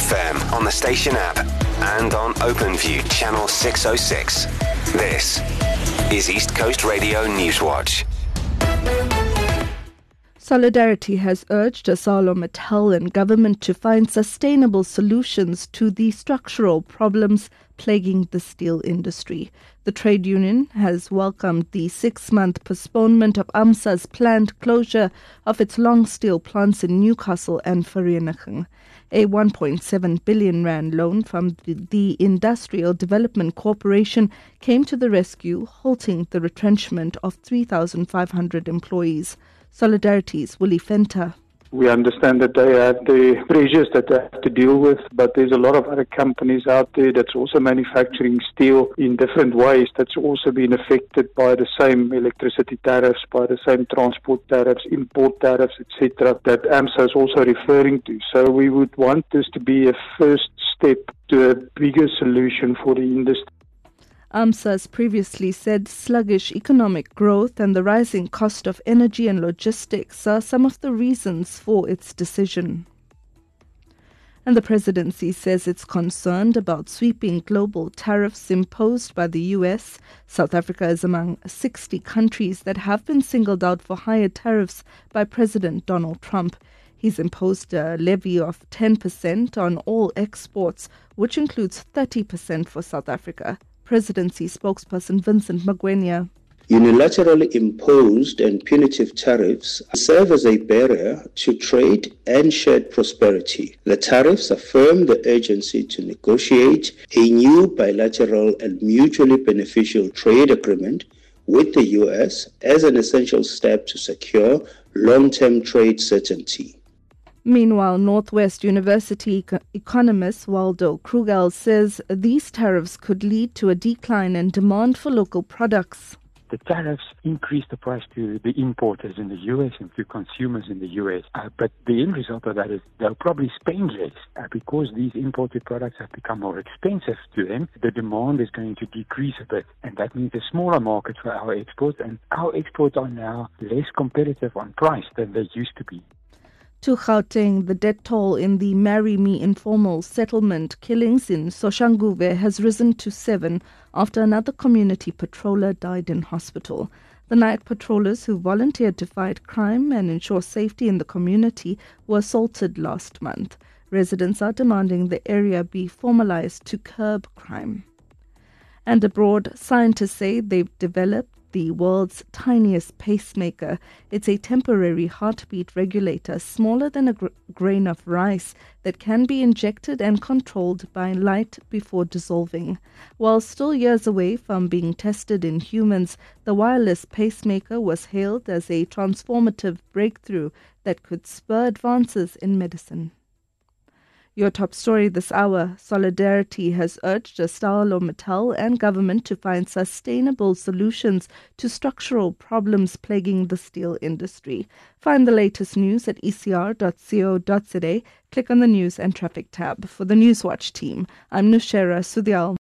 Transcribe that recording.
FM on the station app and on OpenView channel 606. This is East Coast Radio Newswatch. Solidarity has urged ArcelorMittal and government to find sustainable solutions to the structural problems plaguing the steel industry. The trade union has welcomed the 6-month postponement of AMSA's planned closure of its long steel plants in Newcastle and Vereeniging. A 1.7 billion rand loan from the Industrial Development Corporation came to the rescue, halting the retrenchment of 3,500 employees. Solidarity's Willie Fenter. We understand that they have the pressures that they have to deal with, but there's a lot of other companies out there that's also manufacturing steel in different ways that's also been affected by the same electricity tariffs, by the same transport tariffs, import tariffs, etc., that AMSA is also referring to. So we would want this to be a first step to a bigger solution for the industry. AMSA has previously said sluggish economic growth and the rising cost of energy and logistics are some of the reasons for its decision. And the presidency says it's concerned about sweeping global tariffs imposed by the US. South Africa is among 60 countries that have been singled out for higher tariffs by President Donald Trump. He's imposed a levy of 10% on all exports, which includes 30% for South Africa. Presidency spokesperson Vincent Magwenya. Unilaterally imposed and punitive tariffs serve as a barrier to trade and shared prosperity. The tariffs affirm the urgency to negotiate a new bilateral and mutually beneficial trade agreement with the US as an essential step to secure long-term trade certainty. Meanwhile, Northwest University economist Waldo Krugell says these tariffs could lead to a decline in demand for local products. The tariffs increase the price to the importers in the U.S. and to consumers in the U.S. But the end result of that is they'll probably spend less because these imported products have become more expensive to them. The demand is going to decrease a bit, and that means a smaller market for our exports. And our exports are now less competitive on price than they used to be. To Gauteng, the death toll in the Marry Me informal settlement killings in Soshanguve has risen to 7 after another community patroller died in hospital. The night patrollers who volunteered to fight crime and ensure safety in the community were assaulted last month. Residents are demanding the area be formalized to curb crime. And abroad, scientists say they've developed the world's tiniest pacemaker. It's a temporary heartbeat regulator smaller than a grain of rice that can be injected and controlled by light before dissolving. While still years away from being tested in humans, the wireless pacemaker was hailed as a transformative breakthrough that could spur advances in medicine. Your top story this hour: Solidarity has urged ArcelorMittal and government to find sustainable solutions to structural problems plaguing the steel industry. Find the latest news at ecr.co.za. Click on the News and Traffic tab. For the Newswatch team, I'm Nushera Sudyal.